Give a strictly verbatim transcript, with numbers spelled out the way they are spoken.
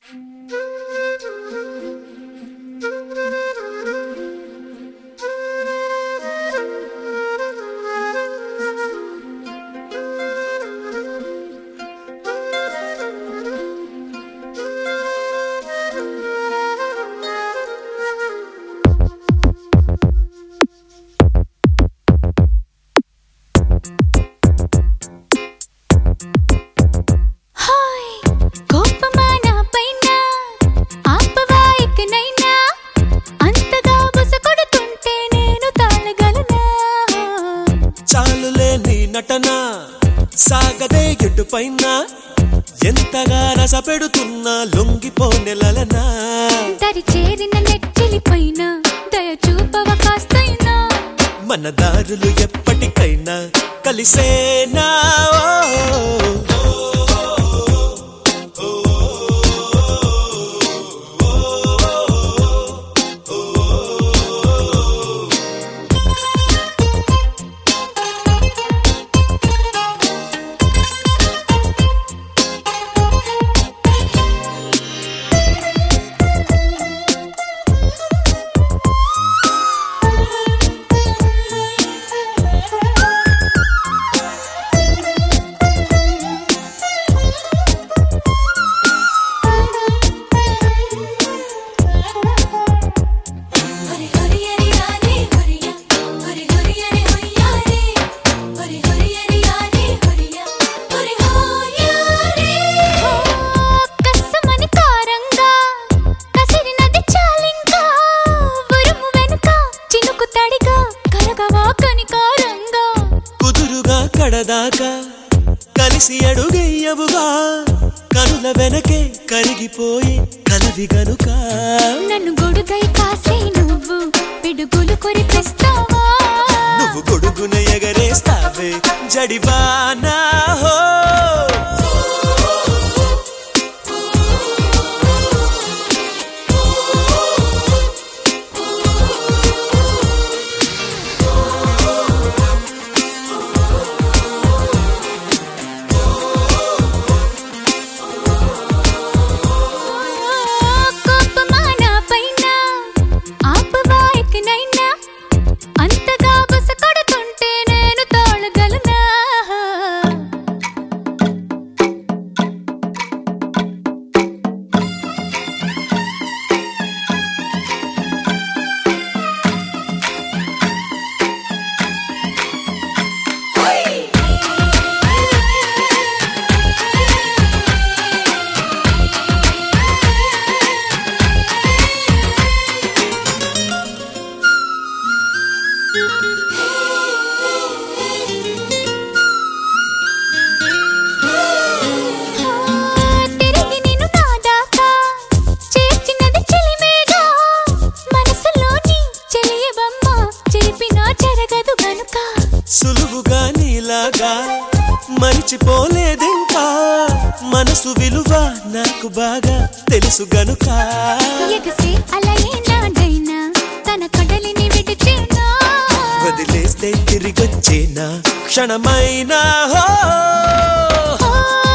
నటనా సాగదే ఎటుపైన ఎంతగా రసపెడుతున్నా లొంగిపోనెలలనా దరి చేరిన నెచ్చిలిపైన దయ చూపవ కాస్తైనా మన దారులు ఎప్పటికైనా కలిసేనా కడదాకా కలిసి అడుగయ్యవుగా కనుల వెనకే కరిగిపోయి కలవి గనుక నన్ను గొడుగై కాసే నువ్వు పిడుగులు కొరిపిస్తావా నువ్వు గొడుగున ఎగరేస్తావే జడివానా హో సులువుగా నీలాగా మరిచిపోలేదింకా మనసు విలువ నాకు బాగా తెలుసు గనుక ఎగసే అలయేనాడైనా తన కడలిని విడిచేనా వదిలేస్తే తిరిగొచ్చేనా క్షణమైనా హో